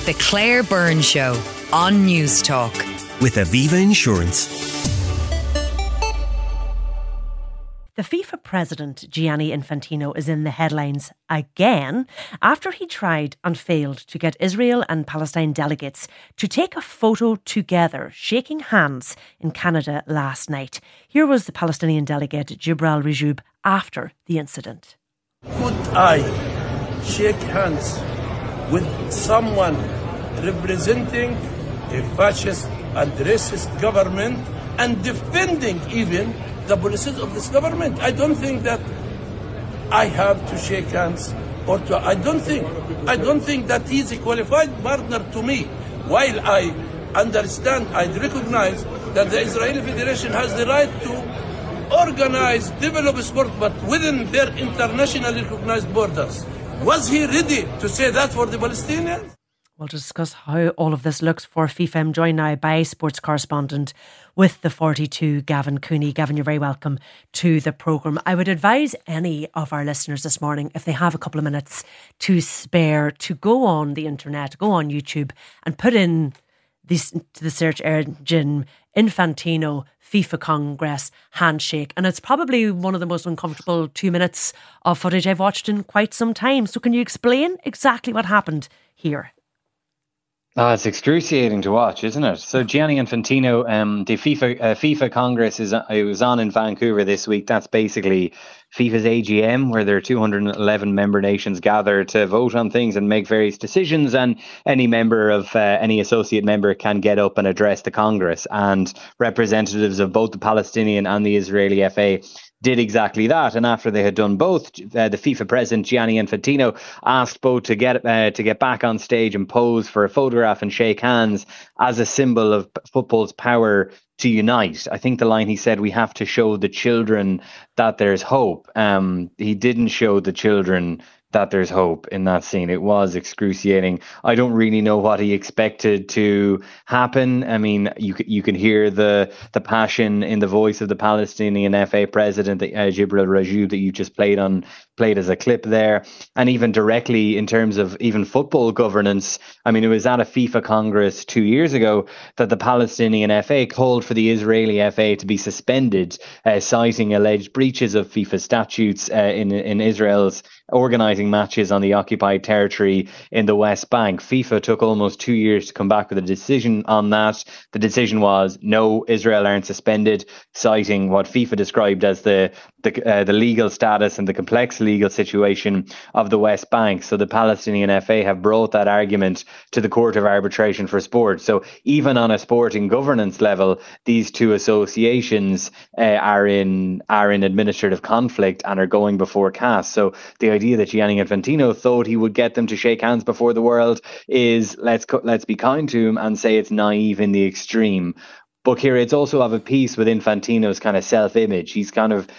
The Claire Byrne Show on News Talk. With Aviva Insurance. The FIFA president, Gianni Infantino, is in the headlines again after he tried and failed to get Israel and Palestine delegates to take a photo together, shaking hands in Canada last night. Here was the Palestinian delegate, Jibril Rajoub, after the incident. Could I shake hands with someone representing a fascist and racist government and defending even the policies of this government? I don't think that I have to shake hands I don't think that he's a qualified partner to me. While I understand, I recognize that the Israeli Federation has the right to organize, develop sport, but within their internationally recognized borders. Was he ready to say that for the Palestinians? We'll discuss how all of this looks for FIFA. I'm joined now by sports correspondent with the 42, Gavin Cooney. Gavin, you're very welcome to the programme. I would advise any of our listeners this morning, if they have a couple of minutes to spare, to go on the internet, go on YouTube and put in the search engine Infantino FIFA Congress handshake. And it's probably one of the most uncomfortable 2 minutes of footage I've watched in quite some time. So can you explain exactly what happened here? Oh, it's excruciating to watch, isn't it? So Gianni Infantino, the FIFA Congress it was on in Vancouver this week. That's basically FIFA's AGM, where there are 211 member nations gather to vote on things and make various decisions. And any associate member can get up and address the Congress. And representatives of both the Palestinian and the Israeli FA did exactly that. And after they had done both, the FIFA president, Gianni Infantino, asked both to get back on stage and pose for a photograph and shake hands as a symbol of football's power to unite. I think the line he said, "We have to show the children that there's hope." He didn't show the children that there's hope in that scene. It was excruciating. I don't really know what he expected to happen. I mean, you can hear the passion in the voice of the Palestinian FA president, Jibril Rajoub, that you just played as a clip there. And even directly in terms of even football governance, I mean, it was at a FIFA Congress 2 years ago that the Palestinian FA called for the Israeli FA to be suspended, citing alleged breaches of FIFA statutes in Israel's organising matches on the occupied territory in the West Bank. FIFA took almost 2 years to come back with a decision on that. The decision was no, Israel aren't suspended, citing what FIFA described as the legal status and the complex legal situation of the West Bank. So the Palestinian FA have brought that argument to the Court of Arbitration for Sport. So even on a sporting governance level, these two associations are in administrative conflict and are going before CAS. So the idea that Gianni Infantino thought he would get them to shake hands before the world is, let's be kind to him and say it's naive in the extreme. But here it's also of a piece with Infantino's kind of self-image. He's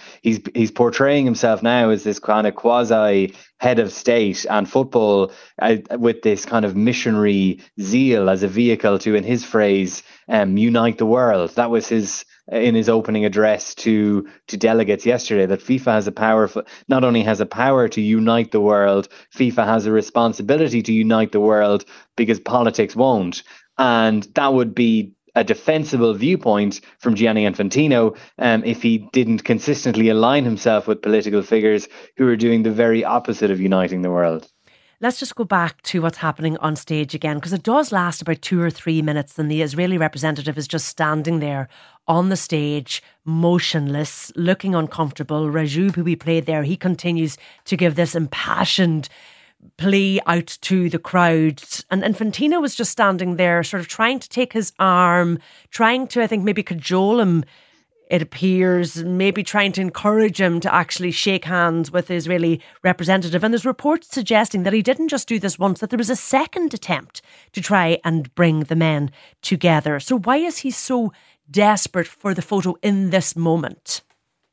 portraying himself now as this kind of quasi head of state and football with this kind of missionary zeal as a vehicle to, in his phrase, unite the world. That was in his opening address to delegates yesterday, that FIFA has not only has a power to unite the world, FIFA has a responsibility to unite the world because politics won't. And that would be a defensible viewpoint from Gianni Infantino if he didn't consistently align himself with political figures who are doing the very opposite of uniting the world. Let's just go back to what's happening on stage again, because it does last about 2 or 3 minutes and the Israeli representative is just standing there on the stage, motionless, looking uncomfortable. Rajoub, who we played there, he continues to give this impassioned plea out to the crowd, and Infantino was just standing there sort of trying to take his arm, trying to, I think, maybe cajole him, it appears, maybe trying to encourage him to actually shake hands with the Israeli representative. And there's reports suggesting that he didn't just do this once, that there was a second attempt to try and bring the men together. So why is he so desperate for the photo in this moment?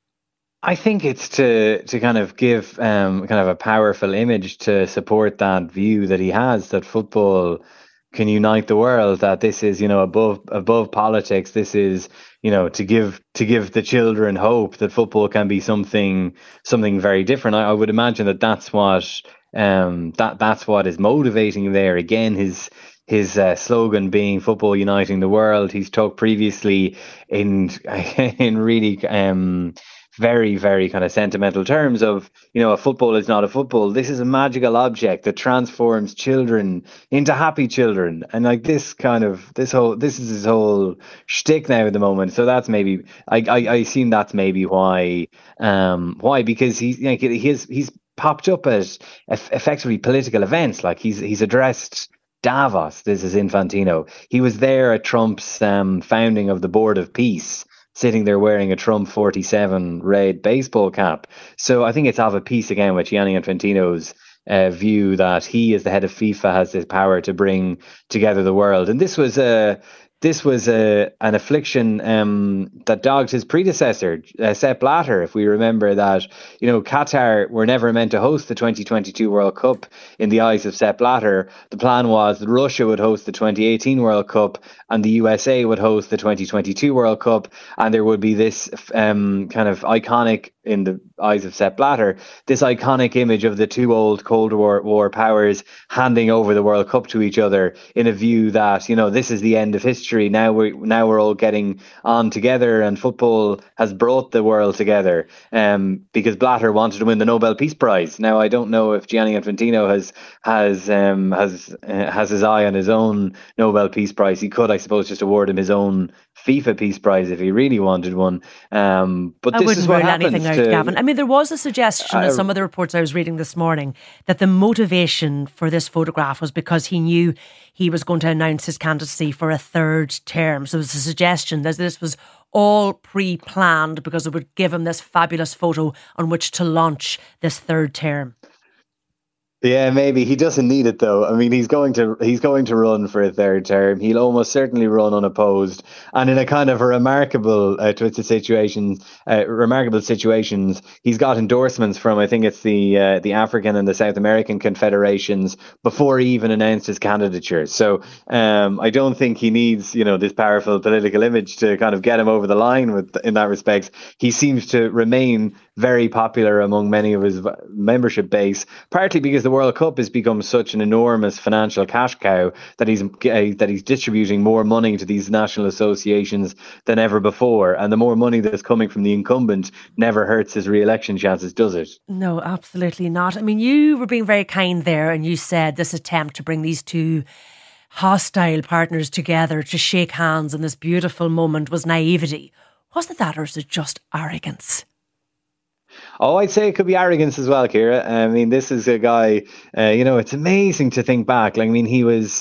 I think it's to kind of give kind of a powerful image to support that view that he has, that football can unite the world, that this is, above politics. This is, to give the children hope that football can be something very different. I would imagine that that's what That's what is motivating him there. Again, his slogan being "Football Uniting the World." He's talked previously in really very, very kind of sentimental terms of, a football is not a football. This is a magical object that transforms children into happy children. And like this is his whole shtick now at the moment. So that's maybe, I assume that's maybe why, because he's popped up at effectively political events. Like he's addressed Davos. This is Infantino. He was there at Trump's founding of the Board of Peace, sitting there wearing a Trump 47 red baseball cap. So I think it's of a piece again with Gianni Infantino's view that he, as the head of FIFA, has this power to bring together the world. And this was an affliction that dogged his predecessor, Sepp Blatter. If we remember that, Qatar were never meant to host the 2022 World Cup in the eyes of Sepp Blatter. The plan was that Russia would host the 2018 World Cup and the USA would host the 2022 World Cup. And there would be this kind of iconic, in the eyes of Sepp Blatter, this iconic image of the two old Cold War powers handing over the World Cup to each other in a view that, this is the end of history. Now we're all getting on together, and football has brought the world together. Because Blatter wanted to win the Nobel Peace Prize. Now I don't know if Gianni Infantino has his eye on his own Nobel Peace Prize. He could, I suppose, just award him his own FIFA Peace Prize if he really wanted one. But I this is what happens. Gavin. I mean, there was a suggestion in some of the reports I was reading this morning that the motivation for this photograph was because he knew he was going to announce his candidacy for a third term. So there was a suggestion that this was all pre-planned because it would give him this fabulous photo on which to launch this third term. Yeah, maybe he doesn't need it though. I mean, he's going to run for a third term. He'll almost certainly run unopposed, and in a kind of a remarkable situations. He's got endorsements from, I think it's the African and the South American confederations before he even announced his candidature. So I don't think he needs this powerful political image to kind of get him over the line in that respect. He seems to remain very popular among many of his membership base, partly because the World Cup has become such an enormous financial cash cow that he's distributing more money to these national associations than ever before, and the more money that's coming from the incumbent never hurts his re-election chances, does it? No, absolutely not. I mean, you were being very kind there, and you said this attempt to bring these two hostile partners together to shake hands in this beautiful moment was naivety. Was it that, or is it just arrogance? Oh, I'd say it could be arrogance as well, Ciara. I mean, this is a guy, it's amazing to think back. Like, I mean, he was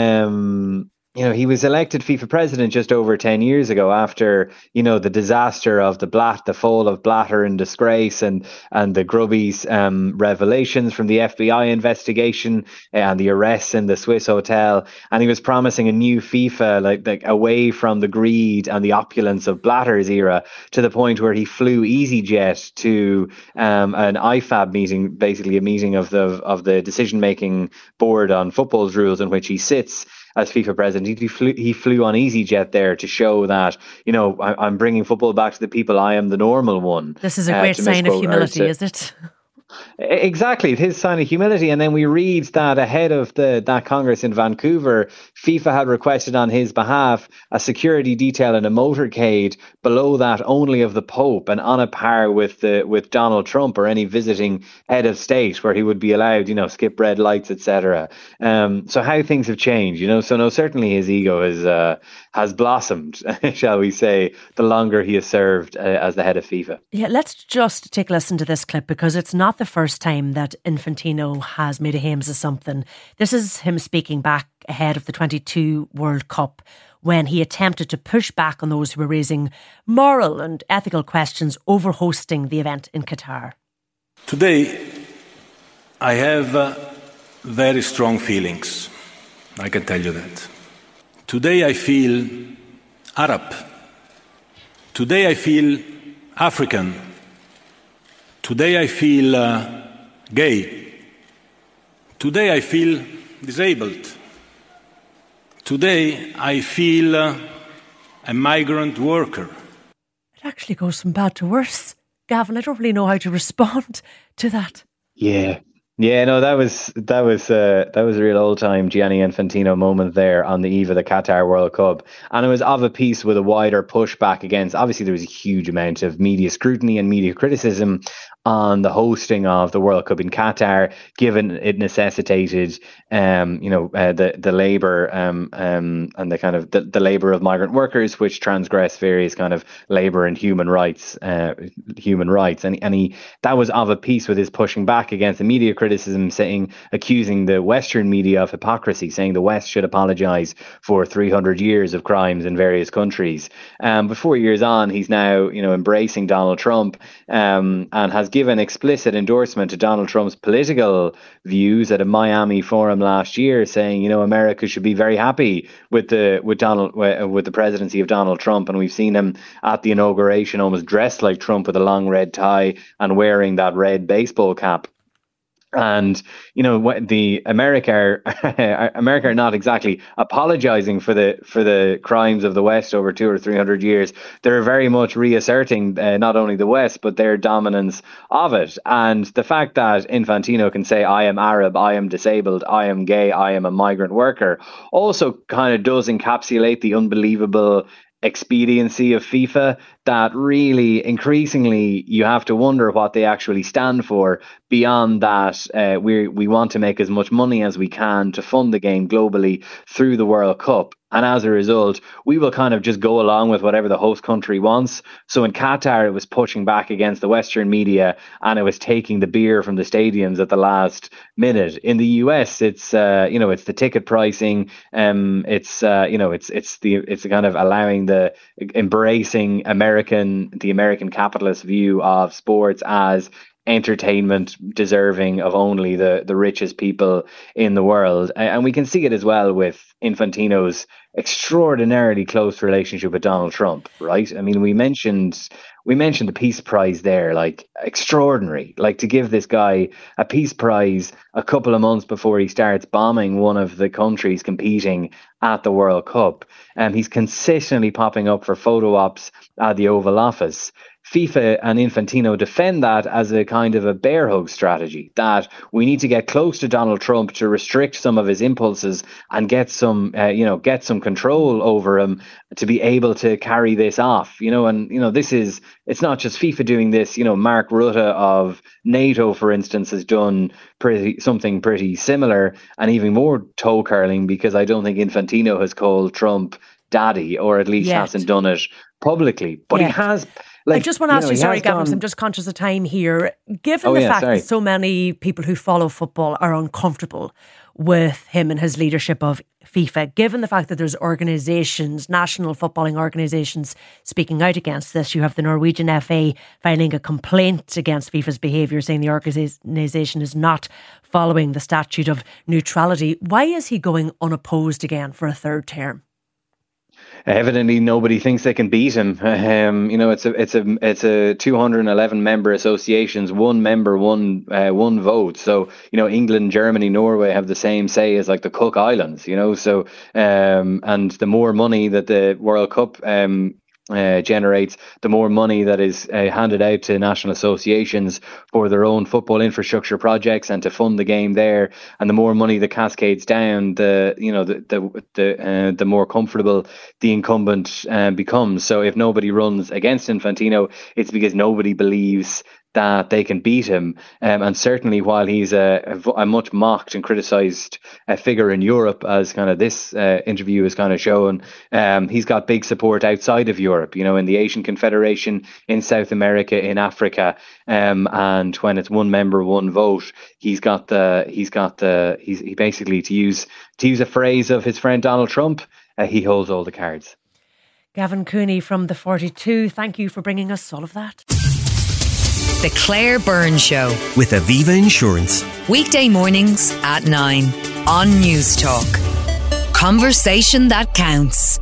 he was elected FIFA president just over 10 years ago after, the disaster of the fall of Blatter in disgrace and the Grubby's revelations from the FBI investigation and the arrests in the Swiss hotel. And he was promising a new FIFA, like away from the greed and the opulence of Blatter's era, to the point where he flew EasyJet to an IFAB meeting, basically a meeting of the decision-making board on football's rules in which he sits as FIFA president. He flew on EasyJet there to show that, I'm bringing football back to the people. I am the normal one. This is a great sign of humility, is it? Exactly, his sign of humility. And then we read that ahead of that Congress in Vancouver, FIFA had requested on his behalf a security detail in a motorcade below that only of the Pope, and on a par with Donald Trump or any visiting head of state, where he would be allowed, skip red lights, etc. So how things have changed, So no, certainly his ego has blossomed, shall we say, the longer he has served as the head of FIFA. Yeah, let's just take a listen to this clip, because it's not the first time that Infantino has made a hames of something. This is him speaking back ahead of the 22 World Cup, when he attempted to push back on those who were raising moral and ethical questions over hosting the event in Qatar. Today, I have very strong feelings. I can tell you that. Today I feel Arab. Today I feel African. Today I feel gay. Today I feel disabled. Today I feel a migrant worker. It actually goes from bad to worse. Gavin, I don't really know how to respond to that. Yeah. Yeah, no, that was a real old time Gianni Infantino moment there on the eve of the Qatar World Cup, and it was of a piece with a wider pushback against. Obviously, there was a huge amount of media scrutiny and media criticism on the hosting of the World Cup in Qatar, given it necessitated, the labour and the kind of the labour of migrant workers, which transgress various kind of labour and human rights, and he that was of a piece with his pushing back against the media criticism, accusing the Western media of hypocrisy, saying the West should apologise for 300 years of crimes in various countries. But 4 years on, he's now embracing Donald Trump, and has given explicit endorsement to Donald Trump's political views at a Miami forum last year, saying America should be very happy with the presidency of Donald Trump, and we've seen him at the inauguration almost dressed like Trump with a long red tie and wearing that red baseball cap. And the America are not exactly apologizing for the crimes of the West over 200 or 300 years. They're very much reasserting not only the West but their dominance of it. And the fact that Infantino can say, I am Arab, I am disabled, I am gay, I am a migrant worker, also kind of does encapsulate the unbelievable expediency of FIFA, that really increasingly you have to wonder what they actually stand for. Beyond that, we want to make as much money as we can to fund the game globally through the World Cup. And as a result, we will kind of just go along with whatever the host country wants. So in Qatar, it was pushing back against the Western media, and it was taking the beer from the stadiums at the last minute. In the US, it's it's the ticket pricing. It's the kind of allowing embracing the American capitalist view of sports as entertainment deserving of only the richest people in the world. And we can see it as well with Infantino's extraordinarily close relationship with Donald Trump, right? I mean, we mentioned the Peace Prize there, like extraordinary, like to give this guy a Peace Prize a couple of months before he starts bombing one of the countries competing at the World Cup. He's consistently popping up for photo ops at the Oval Office. FIFA and Infantino defend that as a kind of a bear hug strategy, that we need to get close to Donald Trump to restrict some of his impulses and get some control over him to be able to carry this off. It's not just FIFA doing this. Mark Rutte of NATO, for instance, has done something pretty similar and even more toe curling, because I don't think Infantino has called Trump daddy, or at least hasn't done it publicly, but he has. I just want to ask you, sorry, Gavin, I'm just conscious of time here. Given the fact that so many people who follow football are uncomfortable with him and his leadership of FIFA, given the fact that there's organisations, national footballing organisations speaking out against this, you have the Norwegian FA filing a complaint against FIFA's behaviour, saying the organisation is not following the statute of neutrality. Why is he going unopposed again for a third term? Evidently, nobody thinks they can beat him. It's a 211 member associations, one member, one vote. So England, Germany, Norway have the same say as like the Cook Islands. So and the more money that the World Cup generates, the more money that is handed out to national associations for their own football infrastructure projects and to fund the game there, and the more money that cascades down, the more comfortable the incumbent becomes. So if nobody runs against Infantino, it's because nobody believes that they can beat him. And certainly while he's a much mocked and criticised figure in Europe, as kind of this interview has kind of shown, he's got big support outside of Europe, in the Asian Confederation, in South America, in Africa. And when it's one member, one vote, he basically, to use a phrase of his friend Donald Trump, he holds all the cards. Gavin Cooney from the 42, thank you for bringing us all of that. The Claire Byrne Show with Aviva Insurance. Weekday mornings at 9 on News Talk. Conversation that counts.